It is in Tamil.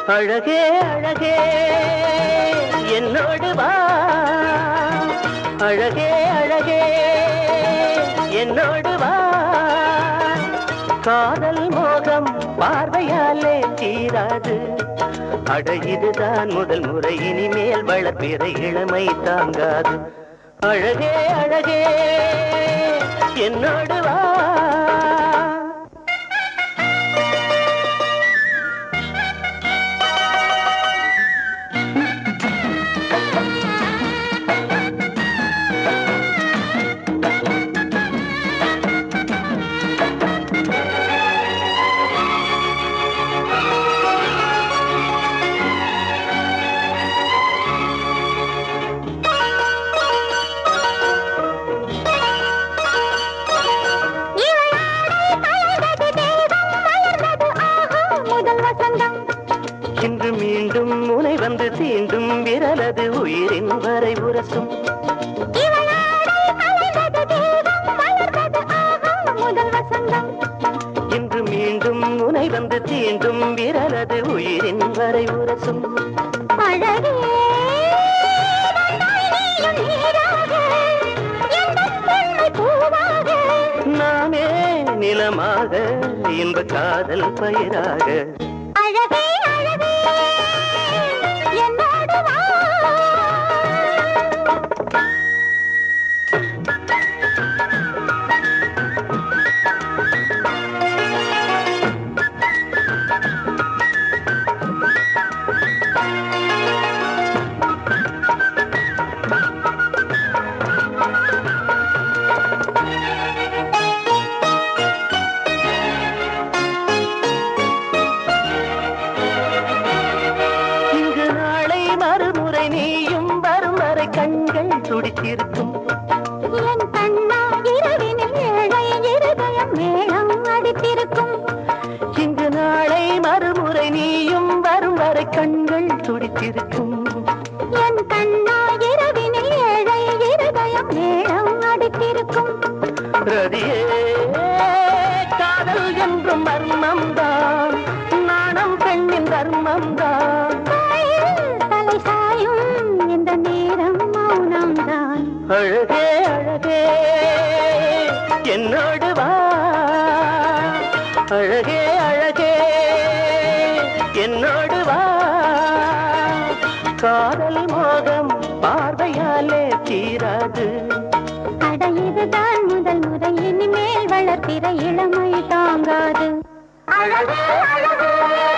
அழகே அழகே என்னோடு வா, அழகே அழகே என்னோடு வா, காதல் மோகம் பார்வையாலே தீராது. அட இதுதான் முதல் முறை, இனிமேல் வளர்ப்பிற இளமை தாங்காது. அழகே அழகே என்னோடு வா. இன்று மீண்டும் முனை வந்து தீண்டும் விரலது உயிரின் வரை உரசும். இன்று மீண்டும் முனை வந்து தீண்டும் விரலது உயிரின் வரை உரசும். நானே நிலமாக இன்ப காதல் பயிராக. நீயும் வரும் வரை கண்கள் துடித்திருக்கும். என் கண்ணா இரவினில் ஏழை இருதயம் மேளம் அடித்திருக்கும். இங்கு நாளை மறுமுறை நீயும் வரும் வரை கண்கள் துடித்திருக்கும். என் கண்ணா இரவினில் ஏழை இருதயம் மேளம் அடித்திருக்கும். ரதியே காதல் என்றும் மர்மம்தான், நாணம் பெண்ணின் தர்மம்தான். அழகே அழகே என்னோடு வா, அழகே அழகே என்னோடு வா, காதல் மோகம் பார்வையாலே தீராது. அட இதுதான் முதல் முறை, இனிமேல் வளர்ப்பிற இளமை தாங்காது. அழகே அழகே